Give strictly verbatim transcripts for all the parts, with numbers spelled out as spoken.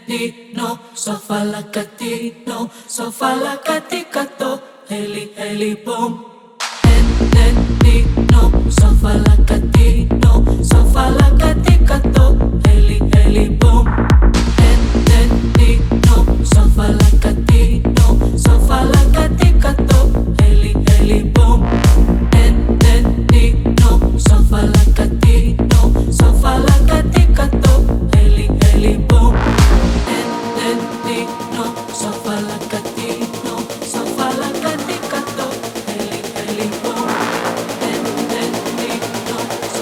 Nino, Sofalacatino, Sofalacaticato, Heli, Heli, boom. Nino, Sofalacatino, Sofalacaticato, Heli, Heli, boom. Nino, Sofalacatino, Sofalacaticato, Heli, Heli, boom. Nino, Sofalacatino, Sofalacaticato, Heli, Heli, boom. Nino, Sofalacatino, Sofalacaticato, Heli, Heli, boom. Nino,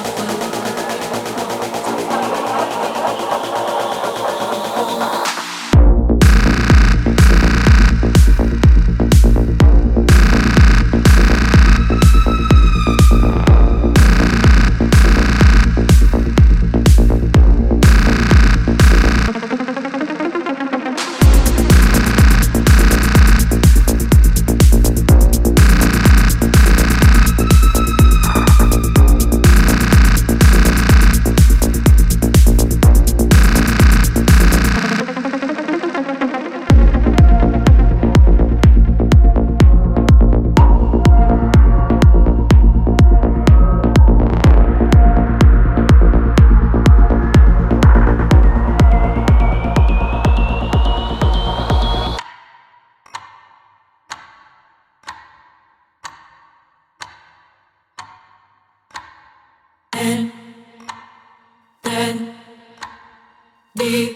and then the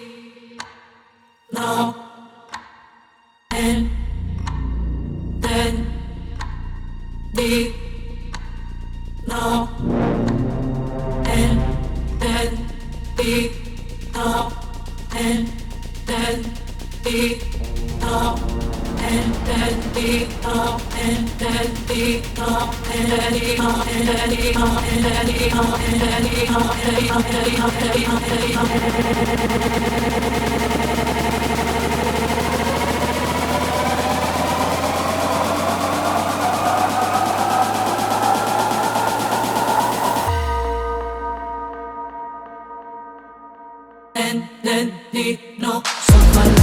no and then the no and then the no and then the no and then the no and then the no and then the no and then the no and then the no and then the no and then the no and then the no and then the no and then the no, so